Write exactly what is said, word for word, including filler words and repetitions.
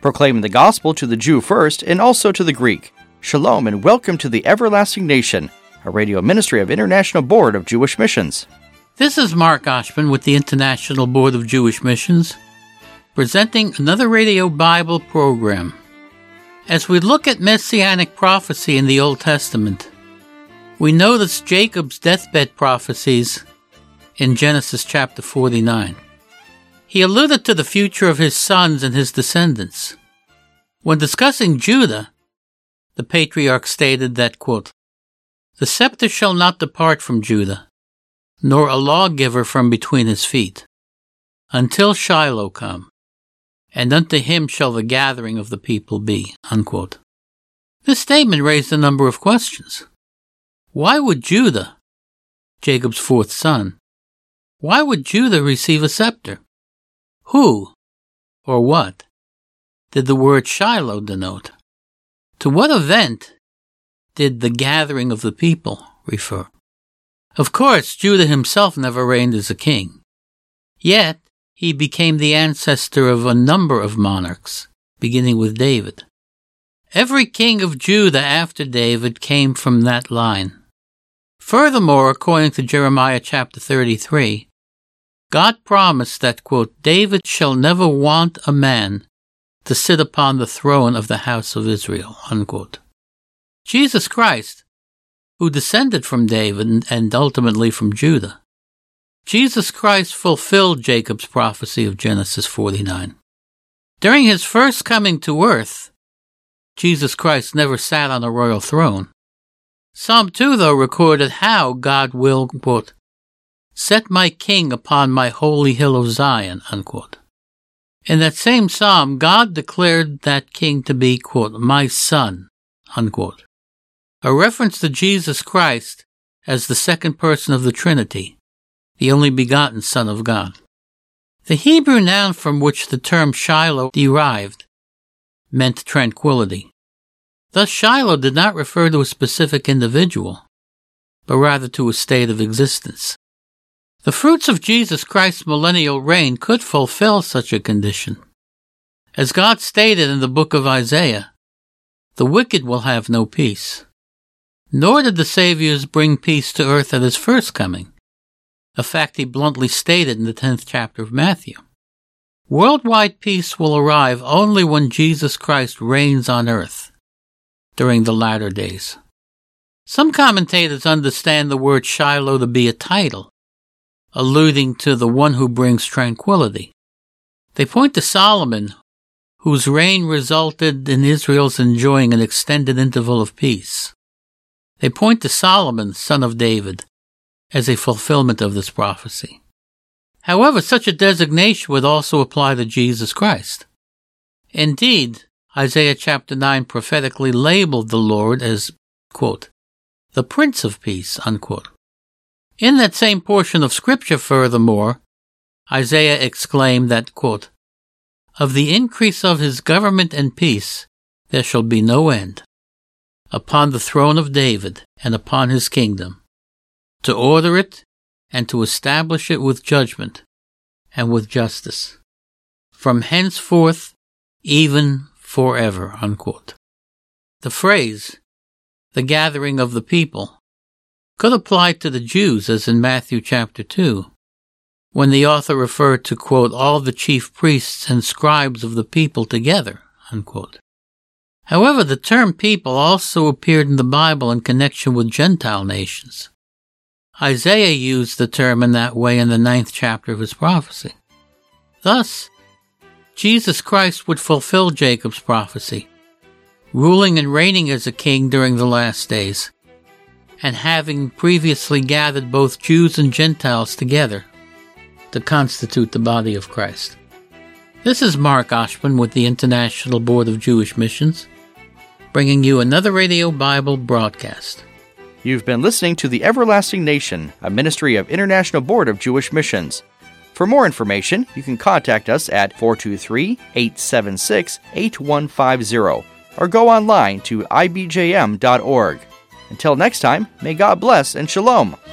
proclaiming the gospel to the Jew first and also to the Greek. Shalom and welcome to the Everlasting Nation, a radio ministry of International Board of Jewish Missions. This is Mark Oshman with the International Board of Jewish Missions, presenting another radio Bible program. As we look at messianic prophecy in the Old Testament, we notice Jacob's deathbed prophecies in Genesis chapter forty-nine. He alluded to the future of his sons and his descendants. When discussing Judah, the patriarch stated that, quote, "The scepter shall not depart from Judah, nor a lawgiver from between his feet, until Shiloh come, and unto him shall the gathering of the people be," unquote. This statement raised a number of questions. Why would Judah, Jacob's fourth son, why would Judah receive a scepter? Who, or what, did the word Shiloh denote? To what event did the gathering of the people refer? Of course, Judah himself never reigned as a king. Yet, he became the ancestor of a number of monarchs, beginning with David. Every king of Judah after David came from that line. Furthermore, according to Jeremiah chapter thirty-three, God promised that, quote, "David shall never want a man to sit upon the throne of the house of Israel," unquote. Jesus Christ, who descended from David and ultimately from Judah, Jesus Christ fulfilled Jacob's prophecy of Genesis forty-nine. During his first coming to earth, Jesus Christ never sat on a royal throne. Psalm two, though, recorded how God will, quote, "set my king upon my holy hill of Zion," unquote. In that same psalm, God declared that king to be, quote, "my son," unquote. A reference to Jesus Christ as the second person of the Trinity, the only begotten Son of God. The Hebrew noun from which the term Shiloh derived meant tranquility. Thus, Shiloh did not refer to a specific individual, but rather to a state of existence. The fruits of Jesus Christ's millennial reign could fulfill such a condition. As God stated in the book of Isaiah, "The wicked will have no peace." Nor did the Savior bring peace to earth at his first coming, a fact he bluntly stated in the tenth chapter of Matthew. Worldwide peace will arrive only when Jesus Christ reigns on earth during the latter days. Some commentators understand the word Shiloh to be a title, alluding to the one who brings tranquility. They point to Solomon, whose reign resulted in Israel's enjoying an extended interval of peace. They point to Solomon, son of David, as a fulfillment of this prophecy. However, such a designation would also apply to Jesus Christ. Indeed, Isaiah chapter nine prophetically labeled the Lord as, quote, "the Prince of Peace," unquote. In that same portion of Scripture, furthermore, Isaiah exclaimed that, quote, "of the increase of his government and peace there shall be no end, upon the throne of David and upon his kingdom, to order it and to establish it with judgment and with justice, from henceforth even forever," unquote. The phrase, "the gathering of the people," could apply to the Jews, as in Matthew chapter two, when the author referred to, quote, "all the chief priests and scribes of the people together," unquote. However, the term people also appeared in the Bible in connection with Gentile nations. Isaiah used the term in that way in the ninth chapter of his prophecy. Thus, Jesus Christ would fulfill Jacob's prophecy, ruling and reigning as a king during the last days, and having previously gathered both Jews and Gentiles together to constitute the body of Christ. This is Mark Oshman with the International Board of Jewish Missions, bringing you another radio Bible broadcast. You've been listening to The Everlasting Nation, a ministry of International Board of Jewish Missions. For more information, you can contact us at four two three, eight seven six, eight one five zero or go online to I B J M dot org. Until next time, may God bless and shalom.